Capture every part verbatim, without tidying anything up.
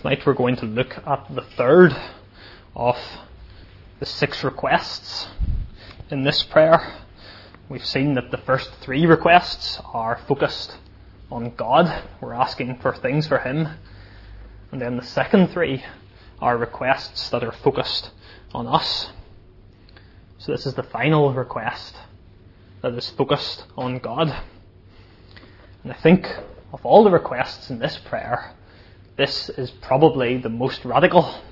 Tonight we're going to look at the third of the six requests in this prayer. We've seen that the first three requests are focused on God. We're asking for things for Him. And then the second three are requests that are focused on us. So this is the final request that is focused on God. And I think of all the requests in this prayer, this is probably the most radical.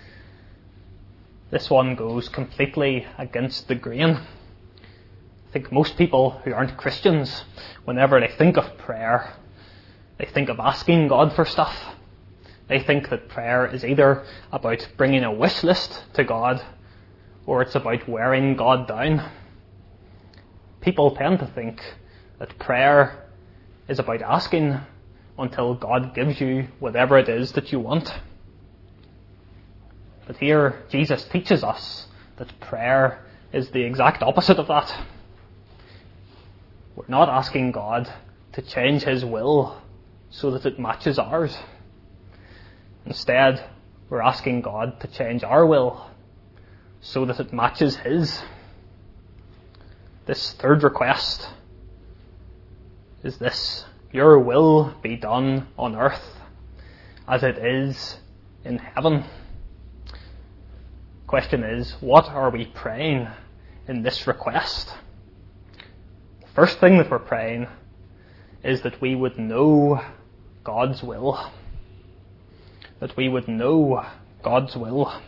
This one goes completely against the grain. I think most people who aren't Christians, whenever they think of prayer, they think of asking God for stuff. They think that prayer is either about bringing a wish list to God, or it's about wearing God down. People tend to think that prayer is about asking until God gives you whatever it is that you want. But here, Jesus teaches us that prayer is the exact opposite of that. We're not asking God to change His will so that it matches ours. Instead, we're asking God to change our will so that it matches His. This third request is this: your will be done on earth as it is in heaven. Question is, what are we praying in this request? The first thing that we're praying is that we would know God's will. That we would know God's will.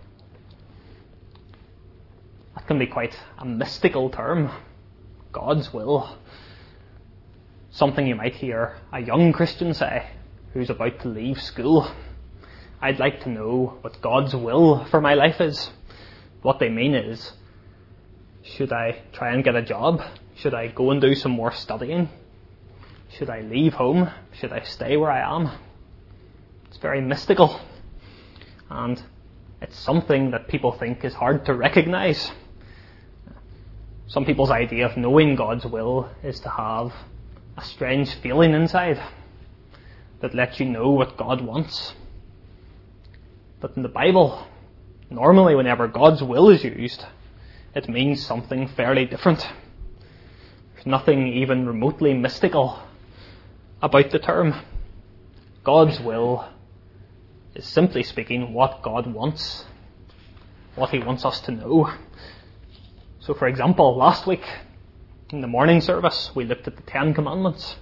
That can be quite a mystical term, God's will. Something you might hear a young Christian say who's about to leave school. I'd like to know what God's will for my life is. What they mean is, should I try and get a job? Should I go and do some more studying? Should I leave home? Should I stay where I am? It's very mystical. And it's something that people think is hard to recognize. Some people's idea of knowing God's will is to have a strange feeling inside that lets you know what God wants. But in the Bible, normally whenever God's will is used, it means something fairly different. There's nothing even remotely mystical about the term. God's will is, simply speaking, what God wants, what He wants us to know. So for example, last week, in the morning service, we looked at the Ten Commandments.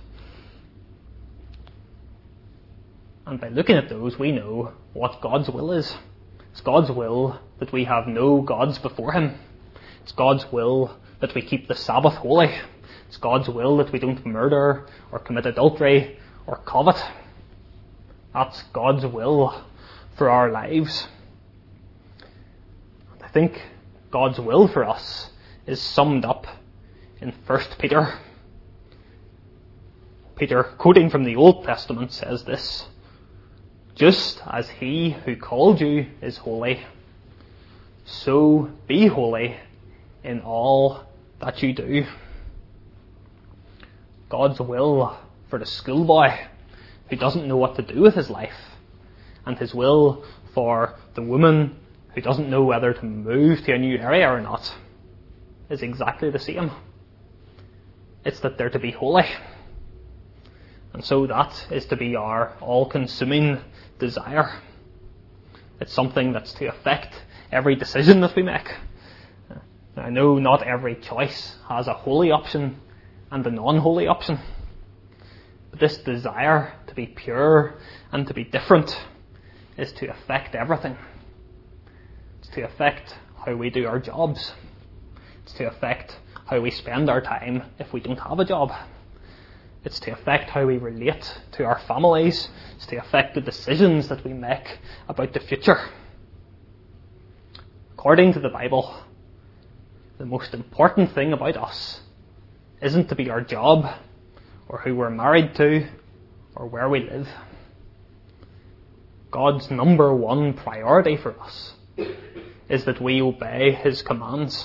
And by looking at those, we know what God's will is. It's God's will that we have no gods before Him. It's God's will that we keep the Sabbath holy. It's God's will that we don't murder or commit adultery or covet. That's God's will for our lives. I think God's will for us is summed up in First Peter. Peter, quoting from the Old Testament, says this: just as He who called you is holy, so be holy in all that you do. God's will for the schoolboy who doesn't know what to do with his life, and His will for the woman who doesn't know whether to move to a new area or not, is exactly the same. It's that they're to be holy. And so that is to be our all-consuming desire. It's something that's to affect every decision that we make. I know not every choice has a holy option and a non-holy option. But this desire to be pure and to be different is to affect everything. It's to affect how we do our jobs. It's to affect how we spend our time if we don't have a job. It's to affect how we relate to our families. It's to affect the decisions that we make about the future. According to the Bible, the most important thing about us isn't to be our job, or who we're married to, or where we live. God's number one priority for us is that we obey His commands.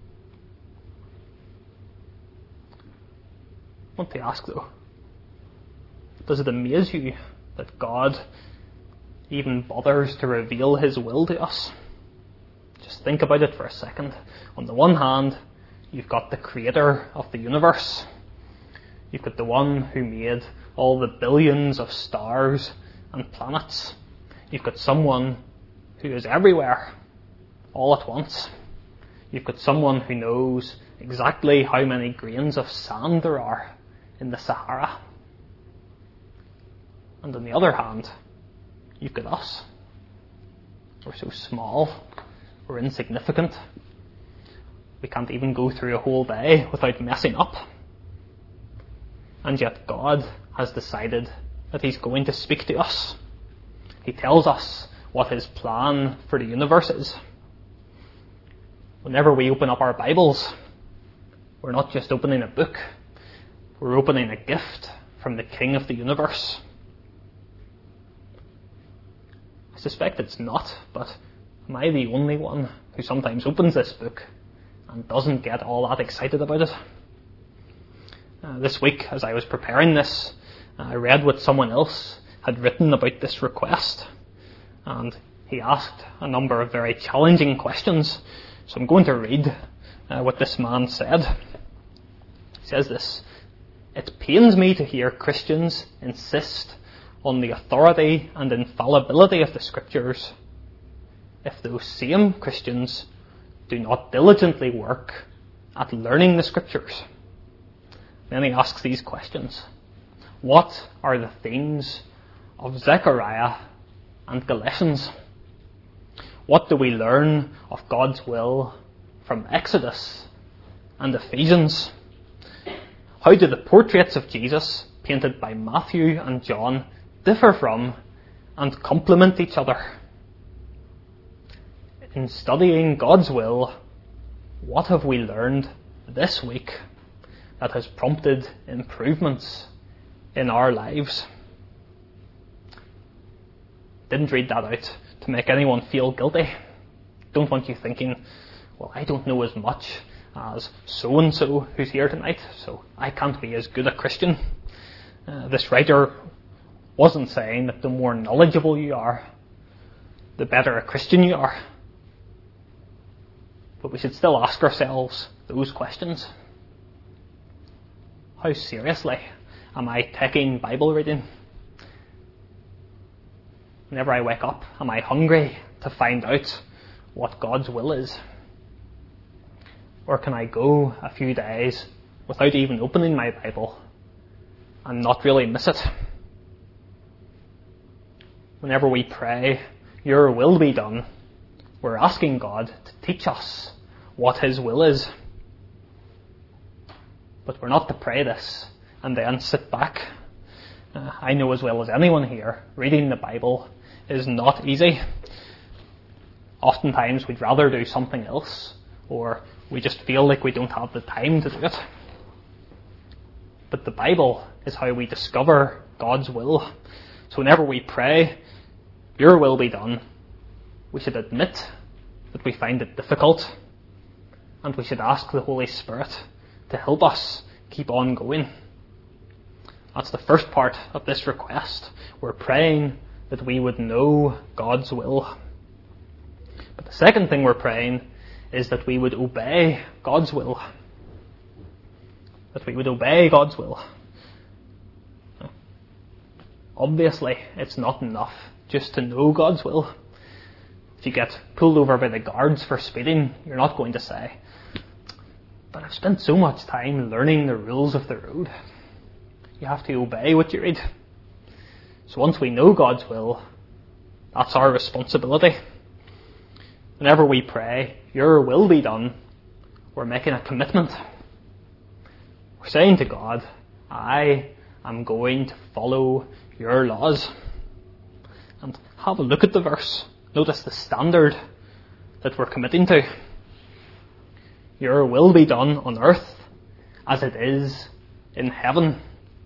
I want to ask though, does it amaze you that God even bothers to reveal his will to us. Just think about it for a second. On the one hand, you've got the creator of the universe. You've got the one who made all the billions of stars and planets. You've got someone who is everywhere, all at once. You've got someone who knows exactly how many grains of sand there are in the Sahara. And on the other hand, you've got us. We're so small, we're insignificant. We can't even go through a whole day without messing up. And yet God has decided that he's going to speak to us. He tells us what his plan for the universe is. Whenever we open up our Bibles, we're not just opening a book, we're opening a gift from the King of the universe. I suspect it's not, but am I the only one who sometimes opens this book and doesn't get all that excited about it? Uh, this week, as I was preparing this, uh, I read what someone else had written about this request, and he asked a number of very challenging questions. So I'm going to read uh, what this man said. He says this: "It pains me to hear Christians insist on the authority and infallibility of the Scriptures if those same Christians do not diligently work at learning the Scriptures." Then he asks these questions. What are the themes of Zechariah and Galatians? What do we learn of God's will from Exodus and Ephesians? How do the portraits of Jesus painted by Matthew and John differ from and complement each other? In studying God's will, what have we learned this week that has prompted improvements in our lives? Didn't read that out to make anyone feel guilty. Don't want you thinking, well, I don't know as much as so-and-so who's here tonight, so I can't be as good a Christian. Uh, this writer wasn't saying that the more knowledgeable you are, the better a Christian you are. But we should still ask ourselves those questions. How seriously am I taking Bible reading? Whenever I wake up, am I hungry to find out what God's will is? Or can I go a few days without even opening my Bible and not really miss it? Whenever we pray, "Your will be done," we're asking God to teach us what his will is. But we're not to pray this and then sit back. Uh, I know as well as anyone here, reading the Bible is not easy. Oftentimes we'd rather do something else, or we just feel like we don't have the time to do it. But the Bible is how we discover God's will. So whenever we pray, "Your will be done," we should admit that we find it difficult, and we should ask the Holy Spirit to help us keep on going. That's the first part of this request. We're praying that we would know God's will. But the second thing we're praying is that we would obey God's will. That we would obey God's will. Obviously, it's not enough just to know God's will. If you get pulled over by the guards for speeding, you're not going to say, "But I've spent so much time learning the rules of the road." You have to obey what you read. So once we know God's will, that's our responsibility. Whenever we pray, "Your will be done," we're making a commitment. We're saying to God, "I am going to follow your laws." And have a look at the verse. Notice the standard that we're committing to. "Your will be done on earth as it is in heaven."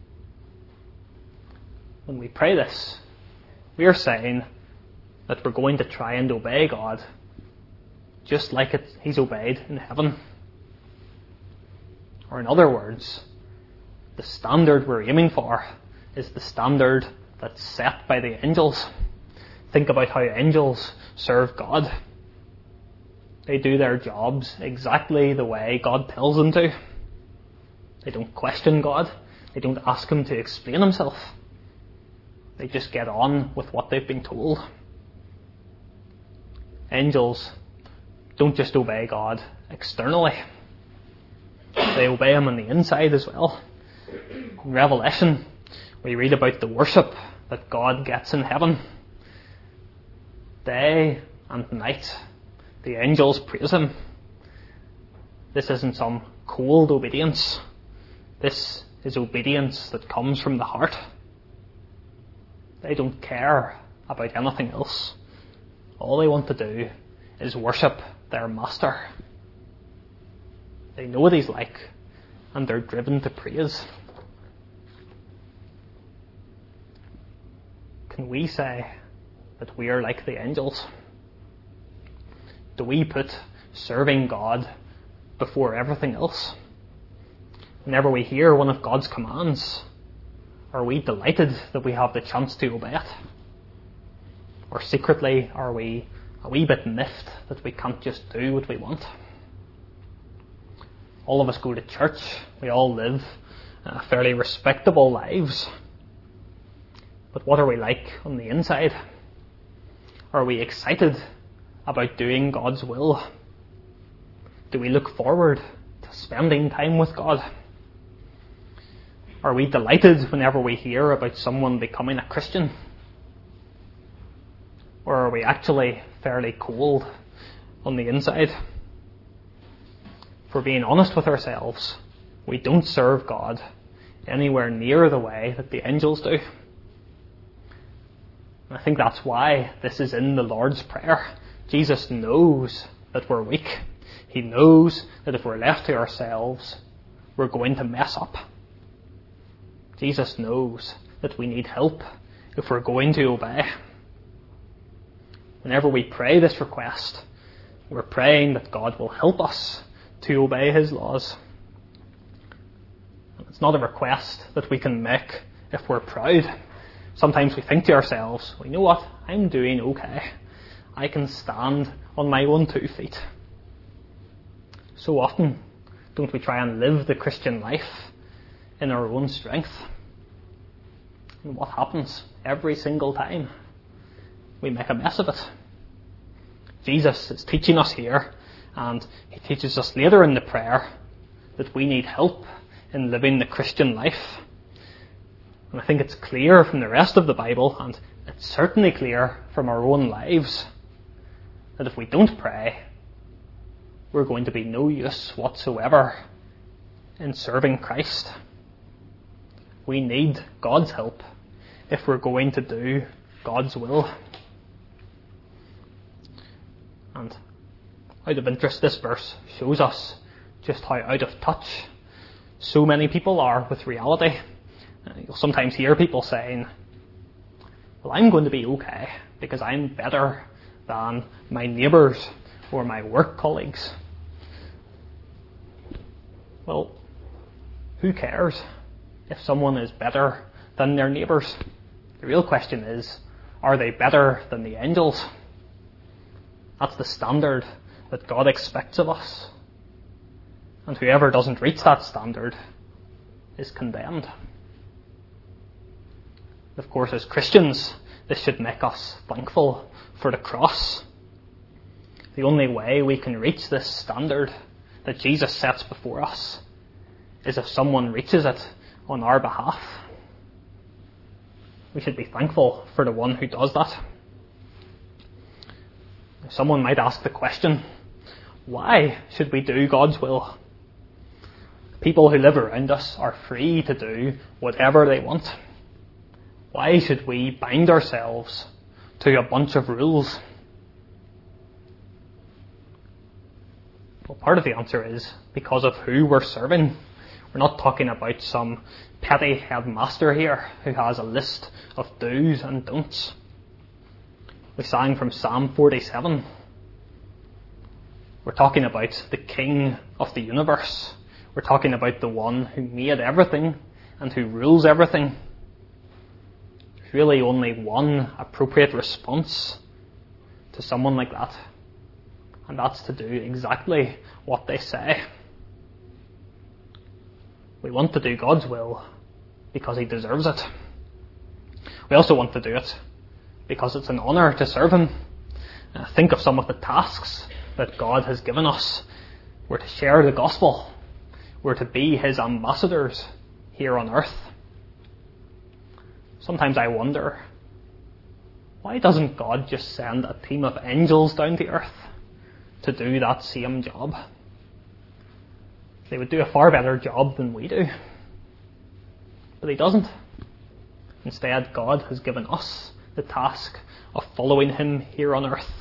When we pray this, we are saying that we're going to try and obey God just like it, he's obeyed in heaven. Or in other words, the standard we're aiming for is the standard that's set by the angels. think about how angels serve God. They do their jobs exactly the way God tells them to. They don't question God. They don't ask him to explain himself. They just get on with what they've been told. Angels don't just obey God externally. They obey him on the inside as well. In Revelation, we read about the worship that God gets in heaven. Day and night, the angels praise him. This isn't some cold obedience. This is obedience that comes from the heart. They don't care about anything else. All they want to do is worship their master. They know what he's like, and they're driven to praise. Can we say that we are like the angels? Do we put serving God before everything else? Whenever we hear one of God's commands, are we delighted that we have the chance to obey it? Or secretly, are we a wee bit miffed that we can't just do what we want? All of us go to church. We all live uh, fairly respectable lives. But what are we like on the inside? Are we excited about doing God's will? Do we look forward to spending time with God? Are we delighted whenever we hear about someone becoming a Christian? Or are we actually fairly cold on the inside? If we're being honest with ourselves, we don't serve God anywhere near the way that the angels do. And I think that's why this is in the Lord's Prayer. Jesus knows that we're weak. He knows that if we're left to ourselves, we're going to mess up. Jesus knows that we need help if we're going to obey. Whenever we pray this request, we're praying that God will help us to obey his laws. It's not a request that we can make if we're proud. Sometimes we think to ourselves, well, you know what, I'm doing okay. I can stand on my own two feet. So often, don't we try and live the Christian life in our own strength? And what happens every single time? We make a mess of it. Jesus is teaching us here, and he teaches us later in the prayer that we need help in living the Christian life. And I think it's clear from the rest of the Bible, and it's certainly clear from our own lives, that if we don't pray, we're going to be no use whatsoever in serving Christ. We need God's help if we're going to do God's will. And out of interest, this verse shows us just how out of touch so many people are with reality. You'll sometimes hear people saying, well, I'm going to be okay because I'm better than my neighbours or my work colleagues. Well, who cares if someone is better than their neighbours? The real question is, are they better than the angels? That's the standard that God expects of us. And whoever doesn't reach that standard is condemned. Of course, as Christians, this should make us thankful for the cross. The only way we can reach this standard that Jesus sets before us is if someone reaches it on our behalf. We should be thankful for the one who does that. Someone might ask the question, why should we do God's will? People who live around us are free to do whatever they want. Why should we bind ourselves to a bunch of rules? Well, part of the answer is because of who we're serving. We're not talking about some petty headmaster here who has a list of do's and don'ts. We sang from Psalm forty-seven. We're talking about the King of the universe. We're talking about the one who made everything and who rules everything. There's really only one appropriate response to someone like that, and that's to do exactly what they say. We want to do God's will because he deserves it. We also want to do it because it's an honour to serve him. Uh, think of some of the tasks that God has given us. We're to share the gospel. We're to be his ambassadors here on earth. Sometimes I wonder, why doesn't God just send a team of angels down to earth to do that same job? They would do a far better job than we do. But he doesn't. Instead, God has given us the task of following him here on earth.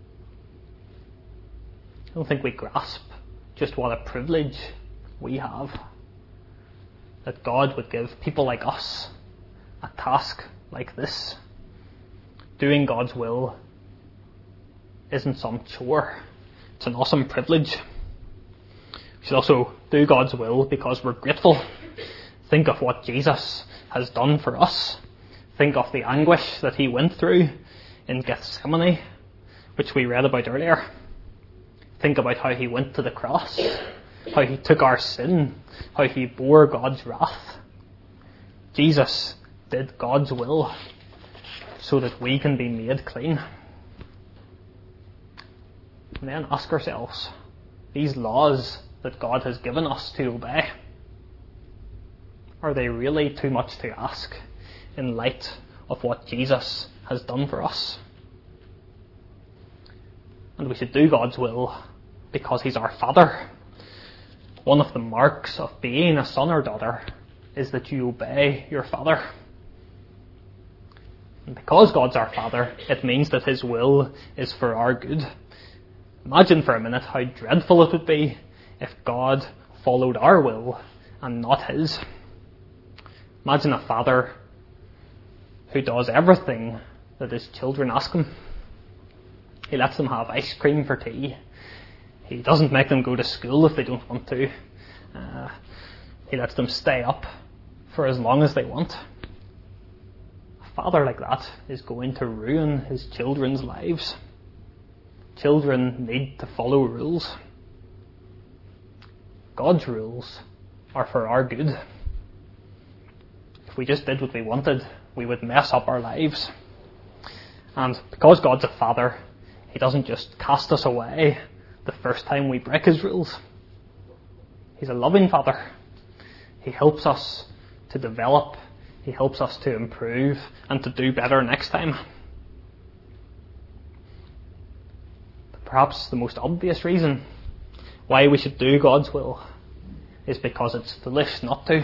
I don't think we grasp just what a privilege we have, that God would give people like us a task like this. Doing God's will isn't some chore. It's an awesome privilege. We should also do God's will because we're grateful. Think of what Jesus has done for us. Think of the anguish that he went through in Gethsemane, which we read about earlier. Think about how he went to the cross, how he took our sin, how he bore God's wrath. Jesus did God's will so that we can be made clean. And then ask ourselves, these laws that God has given us to obey, are they really too much to ask in light of what Jesus has done for us? And we should do God's will because he's our Father. One of the marks of being a son or daughter is that you obey your father. And because God's our Father, it means that his will is for our good. Imagine for a minute how dreadful it would be if God followed our will and not his. Imagine a father who does everything that his children ask him. He lets them have ice cream for tea. He doesn't make them go to school if they don't want to. Uh, he lets them stay up for as long as they want. A father like that is going to ruin his children's lives. Children need to follow rules. God's rules are for our good. If we just did what we wanted, we would mess up our lives. And because God's a father, he doesn't just cast us away the first time we break his rules. He's a loving father. He helps us to develop. He helps us to improve and to do better next time. But perhaps the most obvious reason why we should do God's will is because it's foolish not to.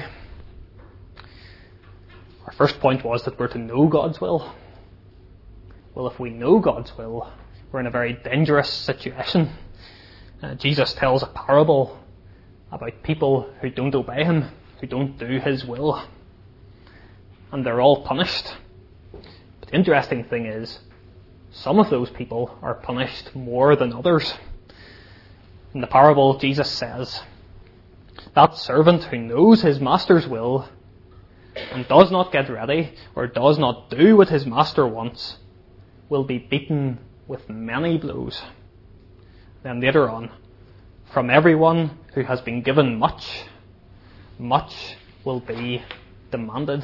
Our first point was that we're to know God's will. Well, if we know God's will, we're in a very dangerous situation. Uh, Jesus tells a parable about people who don't obey him, who don't do his will, and they're all punished. But the interesting thing is, some of those people are punished more than others. In the parable, Jesus says, that servant who knows his master's will and does not get ready or does not do what his master wants will be beaten with many blows. Then later on, from everyone who has been given much, much will be demanded.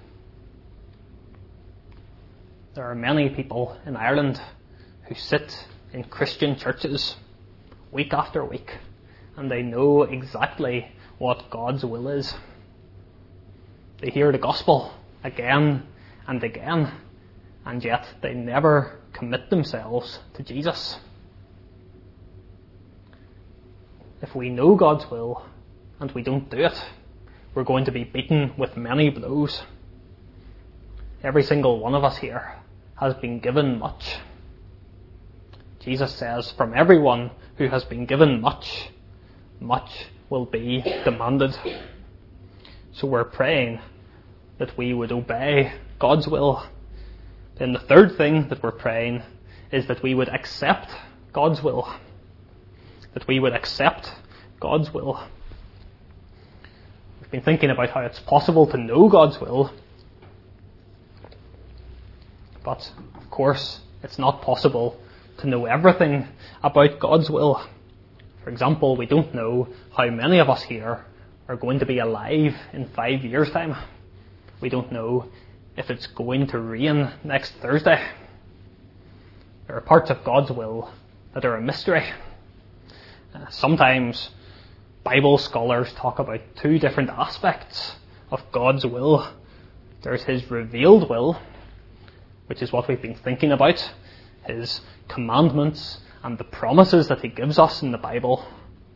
There are many people in Ireland who sit in Christian churches week after week, and they know exactly what God's will is. They hear the gospel again and again, and yet they never commit themselves to Jesus. If we know God's will and we don't do it, we're going to be beaten with many blows. Every single one of us here has been given much. Jesus says, from everyone who has been given much, much will be demanded. So we're praying that we would obey God's will. Then the third thing that we're praying is that we would accept God's will. That we would accept God's will. We've been thinking about how it's possible to know God's will. But, of course, it's not possible to know everything about God's will. For example, we don't know how many of us here are going to be alive in five years' time. We don't know if it's going to rain next Thursday. There are parts of God's will that are a mystery. Uh, sometimes Bible scholars talk about two different aspects of God's will. There's His revealed will, which is what we've been thinking about, His commandments and the promises that He gives us in the Bible.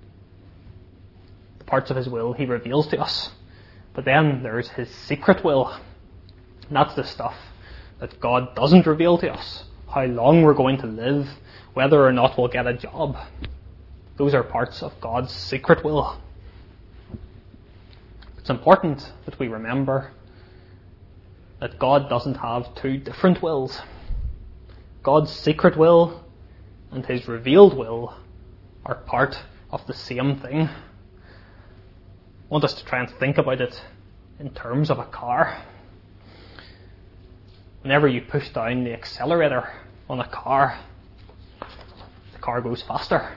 The parts of His will He reveals to us. But then there's His secret will. And that's the stuff that God doesn't reveal to us. How long we're going to live, whether or not we'll get a job. Those are parts of God's secret will. It's important that we remember that God doesn't have two different wills. God's secret will and His revealed will are part of the same thing. I want us to try and think about it in terms of a car. Whenever you push down the accelerator on a car, the car goes faster.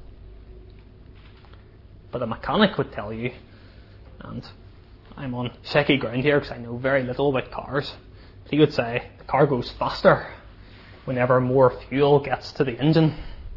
But a mechanic would tell you, and I'm on shaky ground here because I know very little about cars, but he would say the car goes faster whenever more fuel gets to the engine.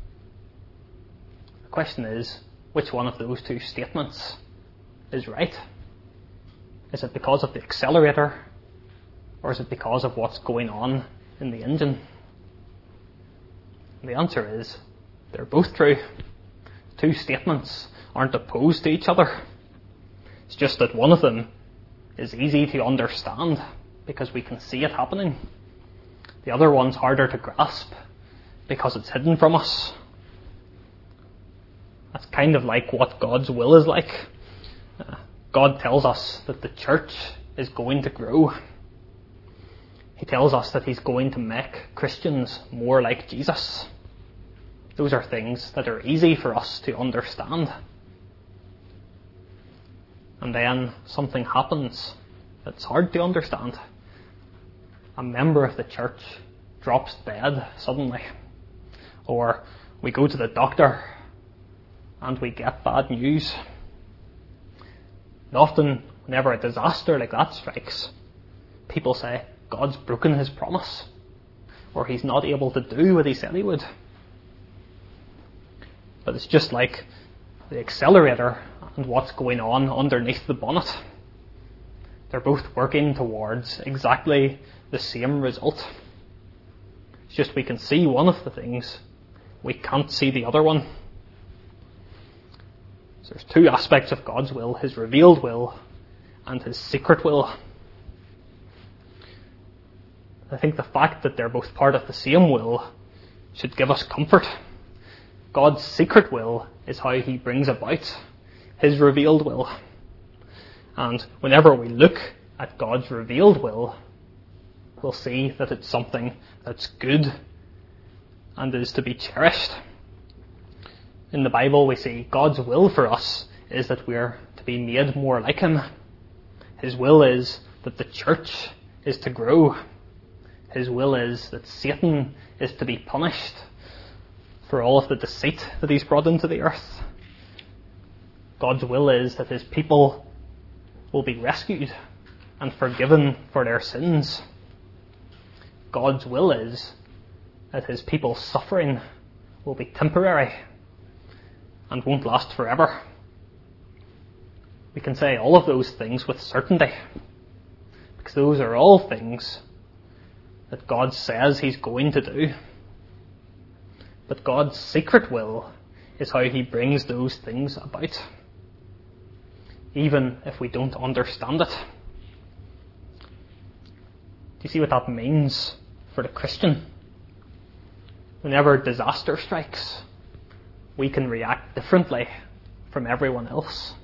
The question is, which one of those two statements is right? Is it because of the accelerator, or is it because of what's going on in the engine? And the answer is, they're both true. Two statements aren't opposed to each other. It's just that one of them is easy to understand because we can see it happening. The other one's harder to grasp because it's hidden from us. That's kind of like what God's will is like. Uh, God tells us that the church is going to grow. He tells us that He's going to make Christians more like Jesus. Those are things that are easy for us to understand. And then something happens that's hard to understand. A member of the church drops dead suddenly. Or we go to the doctor and we get bad news. And often, whenever a disaster like that strikes, people say, God's broken His promise. Or He's not able to do what He said He would. But it's just like the accelerator and what's going on underneath the bonnet. They're both working towards exactly the same result. It's just we can see one of the things, we can't see the other one. So there's two aspects of God's will, His revealed will and His secret will. I think the fact that they're both part of the same will should give us comfort. God's secret will is how He brings about His revealed will. And whenever we look at God's revealed will, we'll see that it's something that's good and is to be cherished. In the Bible, we see God's will for us is that we're to be made more like Him. His will is that the church is to grow. His will is that Satan is to be punished for all of the deceit that he's brought into the earth. God's will is that His people will be rescued and forgiven for their sins. God's will is that His people's suffering will be temporary and won't last forever. We can say all of those things with certainty, because those are all things that God says He's going to do. But God's secret will is how He brings those things about, even if we don't understand it. Do you see what that means for the Christian? Whenever disaster strikes, we can react differently from everyone else.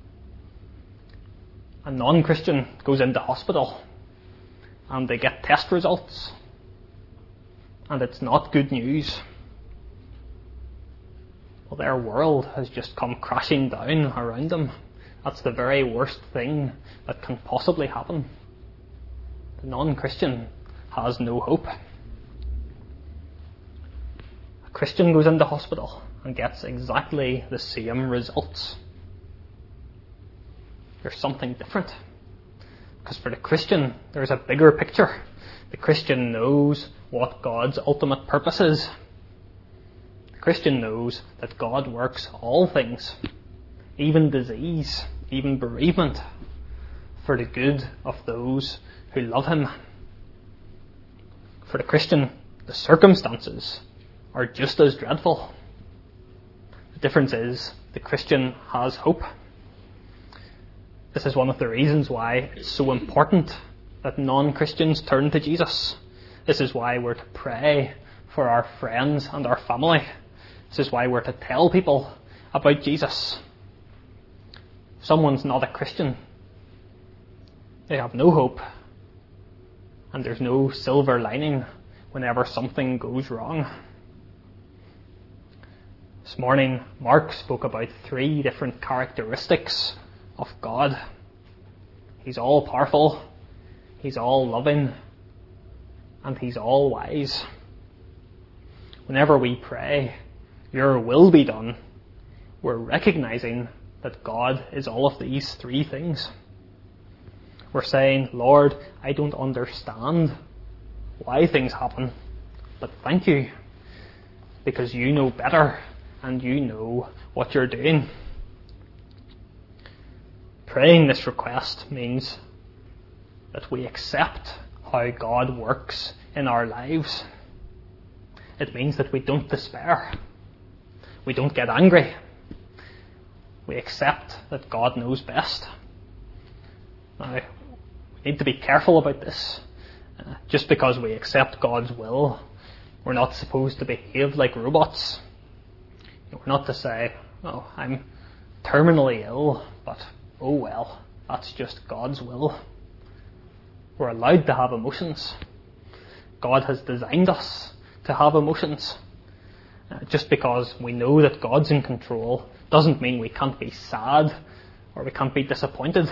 A non-Christian goes into hospital and they get test results, and it's not good news. Well, their world has just come crashing down around them. That's the very worst thing that can possibly happen. The non-Christian has no hope. A Christian goes into hospital and gets exactly the same results. There's something different. Because for the Christian, there's a bigger picture. The Christian knows what God's ultimate purpose is. The Christian knows that God works all things, even disease, even bereavement, for the good of those who love him. For the Christian, the circumstances are just as dreadful. The difference is the Christian has hope. This is one of the reasons why it's so important that non-Christians turn to Jesus. This is why we're to pray for our friends and our family. This is why we're to tell people about Jesus. If someone's not a Christian, they have no hope, and there's no silver lining whenever something goes wrong. This morning, Mark spoke about three different characteristics of God. He's all powerful, he's all loving, and he's all wise. Whenever we pray, your will be done, we're recognizing that God is all of these three things. We're saying, Lord, I don't understand why things happen, but thank you, because you know better and you know what you're doing. Praying this request means that we accept how God works in our lives. It means that we don't despair. We don't get angry. We accept that God knows best. Now, we need to be careful about this. Uh, just because we accept God's will, we're not supposed to behave like robots. We're not to say, oh, I'm terminally ill, but oh well, that's just God's will. We're allowed to have emotions. God has designed us to have emotions. Uh, just because we know that God's in control doesn't mean we can't be sad or we can't be disappointed.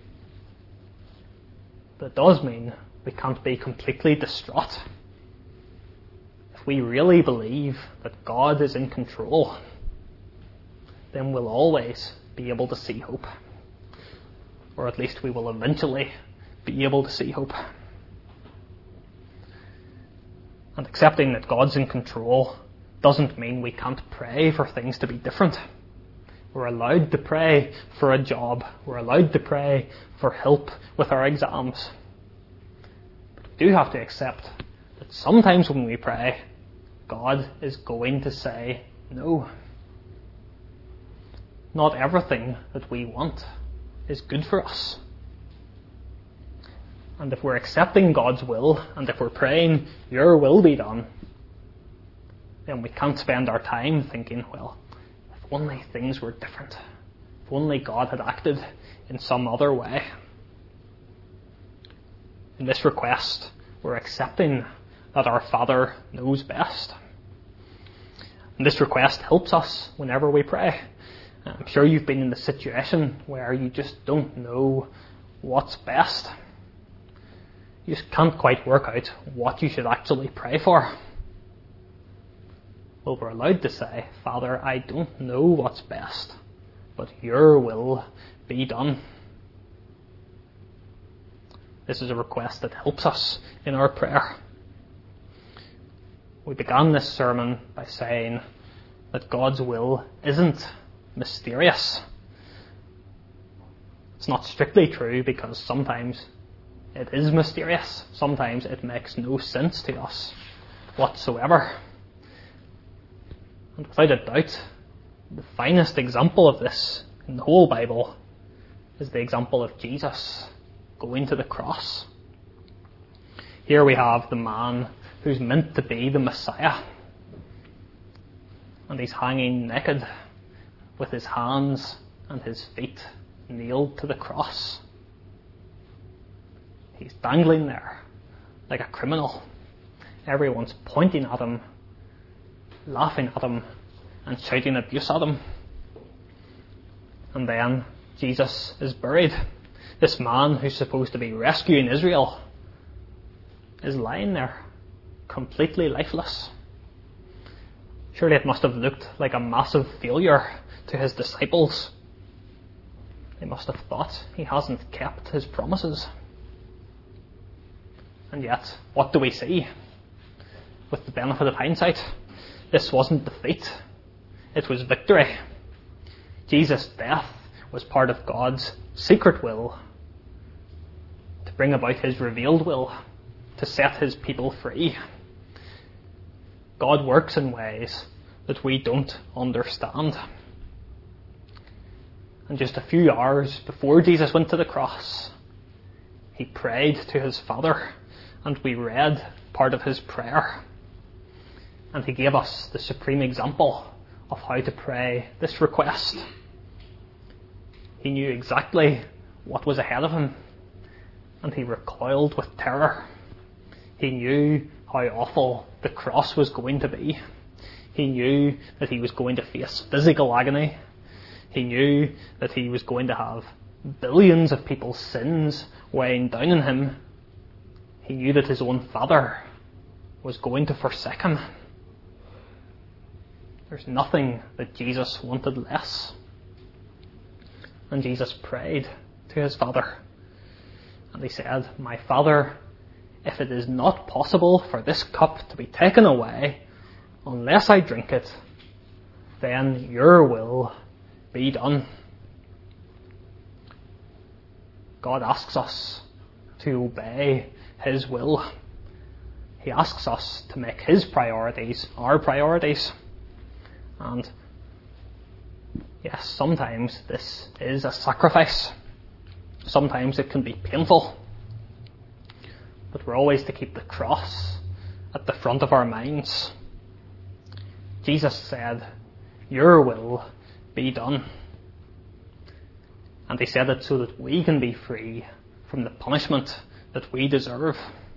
But it does mean we can't be completely distraught. If we really believe that God is in control, then we'll always be able to see hope. Or at least we will eventually be able to see hope. And accepting that God's in control doesn't mean we can't pray for things to be different. We're allowed to pray for a job. We're allowed to pray for help with our exams. But we do have to accept that sometimes when we pray, God is going to say no. Not everything that we want is good for us. And if we're accepting God's will, and if we're praying, your will be done, then we can't spend our time thinking, well, if only things were different. If only God had acted in some other way. In this request, we're accepting that our Father knows best. And this request helps us whenever we pray. I'm sure you've been in the situation where you just don't know what's best. You just can't quite work out what you should actually pray for. Well, we're allowed to say, Father, I don't know what's best, but your will be done. This is a request that helps us in our prayer. We began this sermon by saying that God's will isn't mysterious. It's not strictly true because sometimes it is mysterious. Sometimes it makes no sense to us whatsoever. And without a doubt, the finest example of this in the whole Bible is the example of Jesus going to the cross. Here we have the man who's meant to be the Messiah, and he's hanging naked with his hands and his feet nailed to the cross. He's dangling there like a criminal. Everyone's pointing at him, laughing at him, and shouting abuse at him. And then Jesus is buried. This man who's supposed to be rescuing Israel is lying there, completely lifeless. Surely it must have looked like a massive failure to his disciples. They must have thought he hasn't kept his promises. And yet, what do we see? With the benefit of hindsight, this wasn't defeat. It was victory. Jesus' death was part of God's secret will to bring about his revealed will, to set his people free. God works in ways that we don't understand. And just a few hours before Jesus went to the cross, he prayed to his Father, and we read part of his prayer. And he gave us the supreme example of how to pray this request. He knew exactly what was ahead of him, and he recoiled with terror. He knew how awful the cross was going to be. He knew that he was going to face physical agony. He knew that he was going to have billions of people's sins weighing down on him. He knew that his own Father was going to forsake him. There's nothing that Jesus wanted less. And Jesus prayed to his Father. And he said, "My Father, if it is not possible for this cup to be taken away unless I drink it, then your will be done." God asks us to obey his will. He asks us to make his priorities our priorities. And yes, sometimes this is a sacrifice. Sometimes it can be painful. But we're always to keep the cross at the front of our minds. Jesus said, "Your will be done." And he said it so that we can be free from the punishment that we deserve.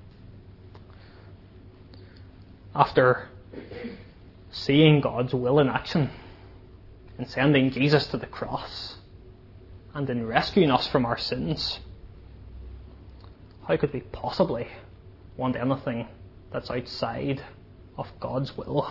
After seeing God's will in action, in sending Jesus to the cross, and in rescuing us from our sins, how could we possibly want anything that's outside of God's will?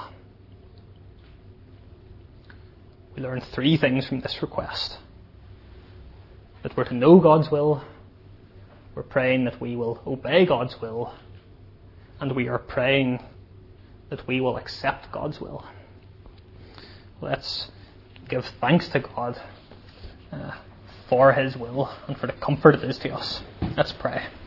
We learn three things from this request. That we're to know God's will, we're praying that we will obey God's will, and we are praying that we will accept God's will. Let's give thanks to God uh, for his will and for the comfort it is to us. Let's pray.